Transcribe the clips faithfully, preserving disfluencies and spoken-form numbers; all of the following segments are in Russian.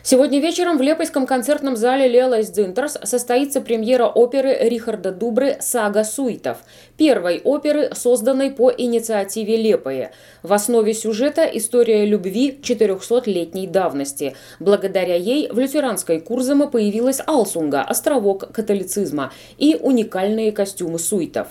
Сегодня вечером в Лепойском концертном зале Лелайс Дзинтерс состоится премьера оперы Рихарда Дубры «Сага Суитов», первой оперы, созданной по инициативе Лепое. В основе сюжета история любви четырехсотлетней давности. Благодаря ей в лютеранской Курзаме появилась Алсунга, островок католицизма, и уникальные костюмы суитов.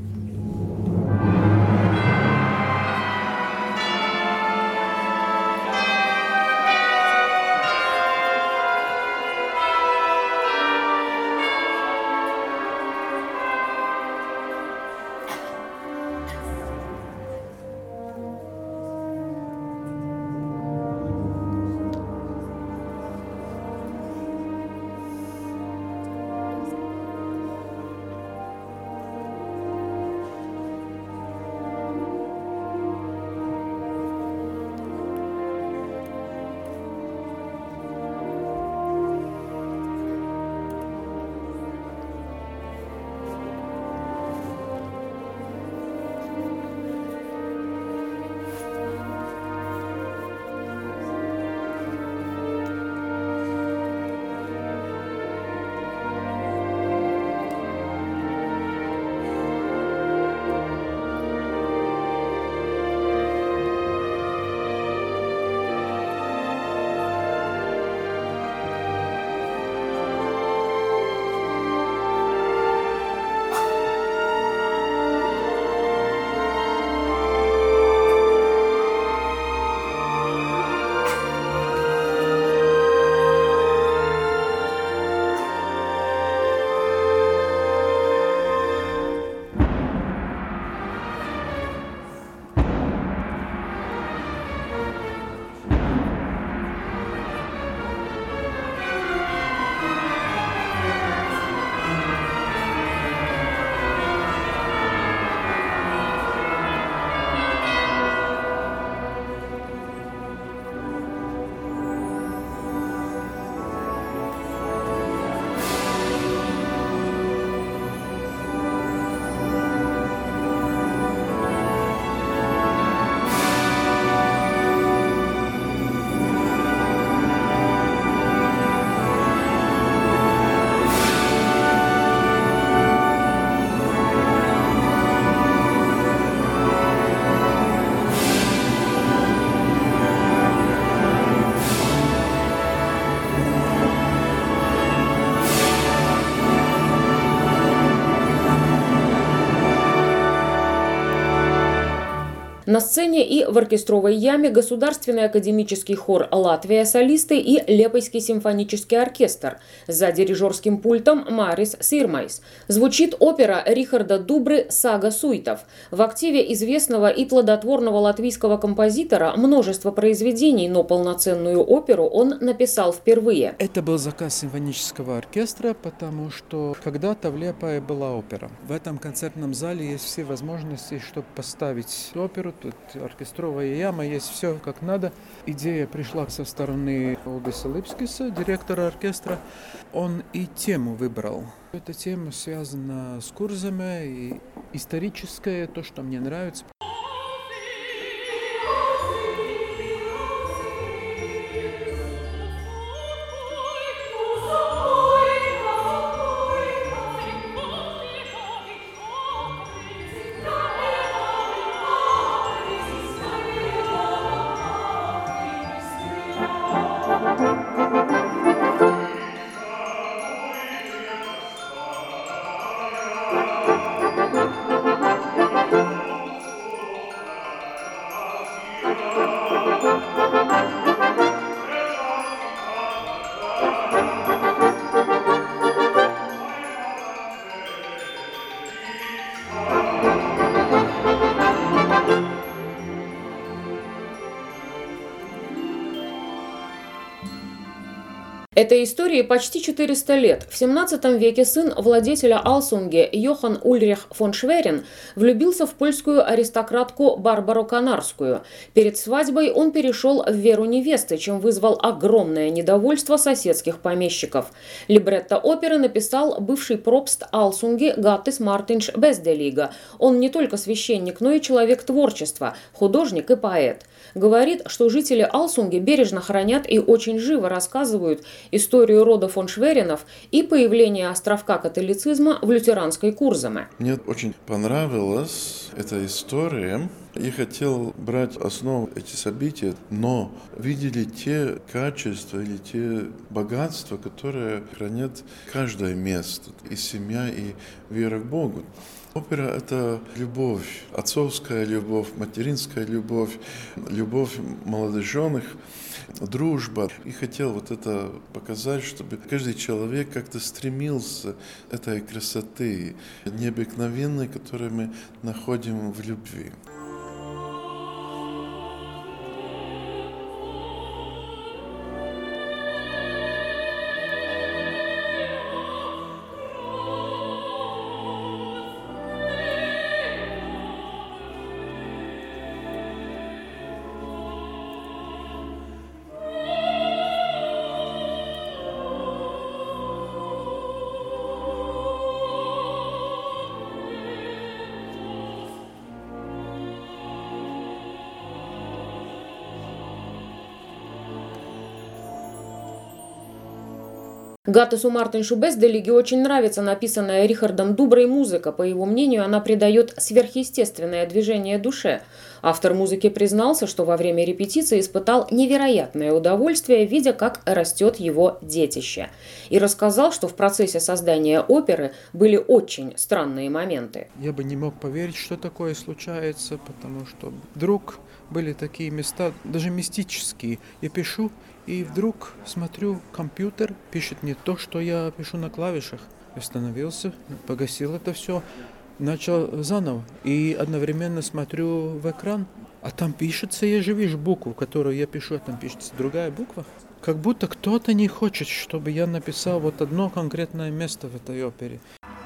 На сцене и в оркестровой яме Государственный академический хор «Латвия», солисты и Лепойский симфонический оркестр. За дирижерским пультом Марис Сирмайс. Звучит опера Рихарда Дубры «Сага Суитов». В активе известного и плодотворного латвийского композитора множество произведений, но полноценную оперу он написал впервые. Это был заказ симфонического оркестра, потому что когда-то в Лепое была опера. В этом концертном зале есть все возможности, чтобы поставить оперу. Тут оркестровая яма, есть все как надо. Идея пришла со стороны Олдиса Липскиса, директора оркестра. Он и тему выбрал. Эта тема связана с Курзаме и историческая, то, что мне нравится. Этой истории почти четыреста лет. В семнадцатом веке сын владетеля Алсунги Йохан Ульрих фон Шверин влюбился в польскую аристократку Барбару Канарскую. Перед свадьбой он перешел в веру невесты, чем вызвал огромное недовольство соседских помещиков. Либретто оперы написал бывший пропст Алсунги Гаттис Мартинш Безделига. Он не только священник, но и человек творчества, художник и поэт. Говорит, что жители Алсунги бережно хранят и очень живо рассказывают историю рода фон Шверинов и появление островка католицизма в лютеранской Курзаме. Мне очень понравилась эта история. Я хотел брать основу эти события, но видели те качества или те богатства, которые хранят каждое место, и семья, и вера к Богу. Опера – это любовь, отцовская любовь, материнская любовь, любовь молодоженных, дружба. И хотел вот это показать, чтобы каждый человек как-то стремился к этой красоты необыкновенной, которую мы находим в любви. Гаттису Мартиншу Безделиге очень нравится написанная Рихардом Дуброй музыка. По его мнению, она придает сверхъестественное движение душе. Автор музыки признался, что во время репетиции испытал невероятное удовольствие, видя, как растет его детище. И рассказал, что в процессе создания оперы были очень странные моменты. Я бы не мог поверить, что такое случается, потому что вдруг были такие места, даже мистические. Я пишу, и вдруг смотрю, компьютер пишет не то, что я пишу на клавишах. Остановился, погасил это все, начал заново. И одновременно смотрю в экран, а там пишется, я же вижу букву, которую я пишу, а там пишется другая буква. Как будто кто-то не хочет, чтобы я написал вот одно конкретное место в этой опере.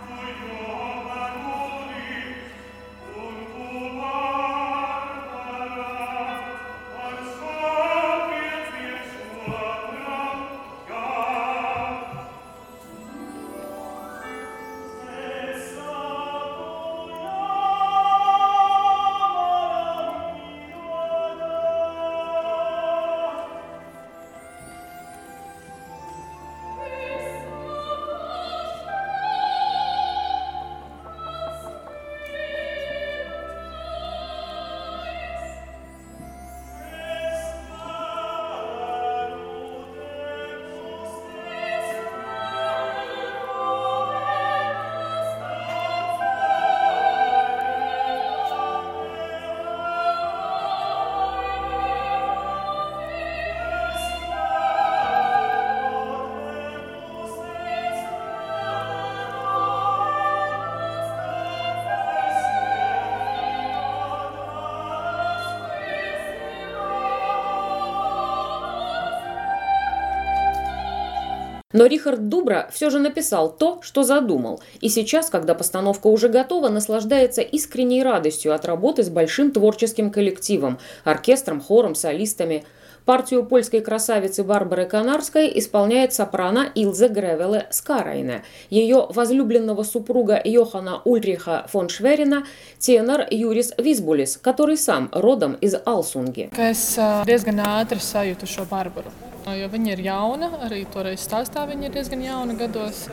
Но Рихард Дубра все же написал то, что задумал. И сейчас, когда постановка уже готова, наслаждается искренней радостью от работы с большим творческим коллективом, оркестром, хором, солистами. Партию польской красавицы Барбары Канарской исполняет сопрано Илзе Гревеле Скарайне, ее возлюбленного супруга Йохана Ульриха фон Шверина тенор Юрис Визбулис, который сам родом из Алсунги. Es diezgan ātri sajūtu šo Barbaru, jo viņa ir jauna, arī toreiz stāstā viņa ir diezgan jauna gados.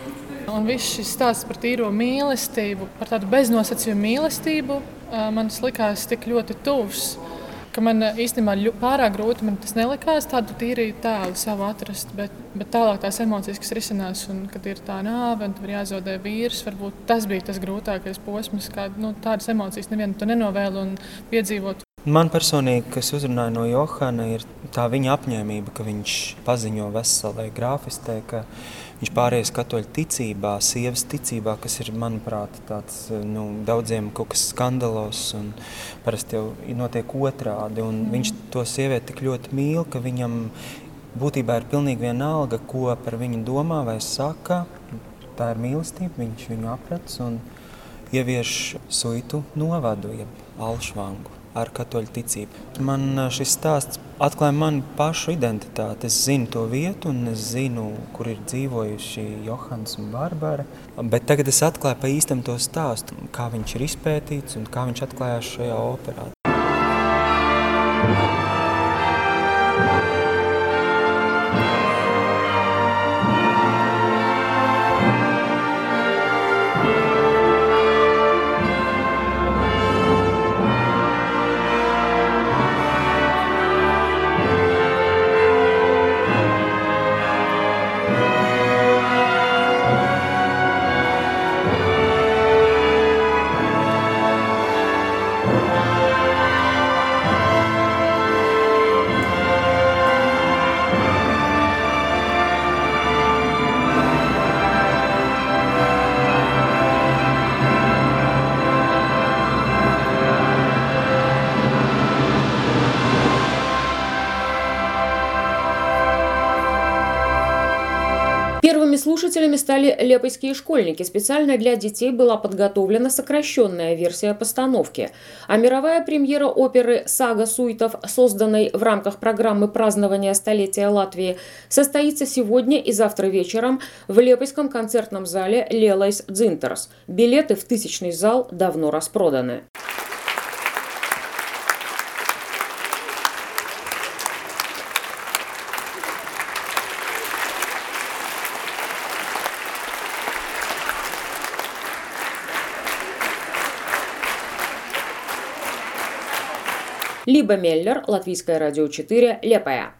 Un viss šis stāsts par tīro mīlestību, par tādu beznosacījumu mīlestību, man likās tik ļoti tuvs, ka man īstenībā pārāk grūti man tas nelikās tādu tīrītu tēlu savu atrast, bet, bet tālāk tās emocijas, kas risinās, un kad ir tā nāve, un tur jāzaudē vīrs, varbūt tas bija tas grūtākais posms, kā nu, tādas emocijas nevienu to nenovēlu un piedzīvot. Man personīgi, kas uzrunāja no Johana, ir tā viņa apņēmība, ka viņš paziņo veselai grāfistē, ka viņš pārējais katoļu ticībā, sievas ticībā, kas ir, manuprāt, tāds, nu, daudziem kaut kas skandalos un parasti jau notiek otrādi. Un viņš to sievieti tik ļoti mīl, ka viņam būtībā ir pilnīgi vienalga, ko par viņu domā vai saka. Tā ir mīlestība, viņš viņu aprec un ievieš Suitu novadu, jeb Alšvangu ar katoļu ticību. Man šis stāsts atklāja manu pašu identitāti. Es zinu to vietu un es zinu, kur ir dzīvojuši Johans un Barbara. Bet tagad es atklāju pa īstam to stāstu, kā viņš ir izpētīts un kā viņš atklājās šajā operā. Первыми слушателями стали лепойские школьники. Специально для детей была подготовлена сокращенная версия постановки. А мировая премьера оперы «Сага Суитов», созданной в рамках программы празднования столетия Латвии, состоится сегодня и завтра вечером в Лепойском концертном зале «Лелais Dzintars». Билеты в тысячный зал давно распроданы. Либа Меллер, Латвийское радио четыре, Лепая.